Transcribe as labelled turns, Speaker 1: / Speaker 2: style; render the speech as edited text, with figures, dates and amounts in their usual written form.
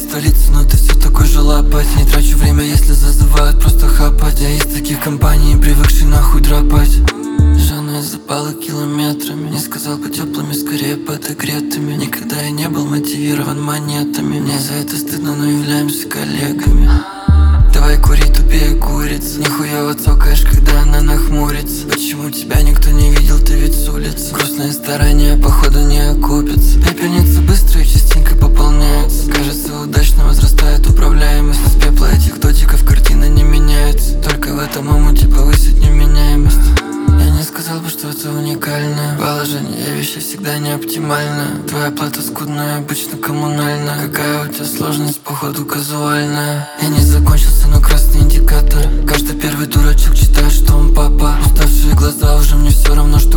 Speaker 1: из столицы, но ты все такой же лапать. Не трачу время, если зазывают просто хапать. Я из таких компаний, привыкший нахуй драпать. Жженые запалы километрами. Не сказал бы теплыми, скорее подогретыми. Никогда я не был мотивирован монетами. Мне за это стыдно, но являемся коллегами. Давай кури, тупее курица. Нихуево цокаешь, когда она нахмурится. Почему тебя никто не видел, ты ведь с улицы. Грустные старания, походу, не окупятся. Пепельницы быстро и частенько пополняются. Кажется, удачно возрастает управляемость. С пепла этих дотиков картина не меняется. Только в этом омуте повысить невменяемость. Я не сказал бы, что это уникальное положение вещи всегда не оптимальное. Твоя плата скудная, обычно коммунальная. Какая у тебя сложность, походу казуальная. Я не закончился, но красный индикатор. Каждый первый дурачок читает, что он папа. Уставшие глаза, уже мне все равно, что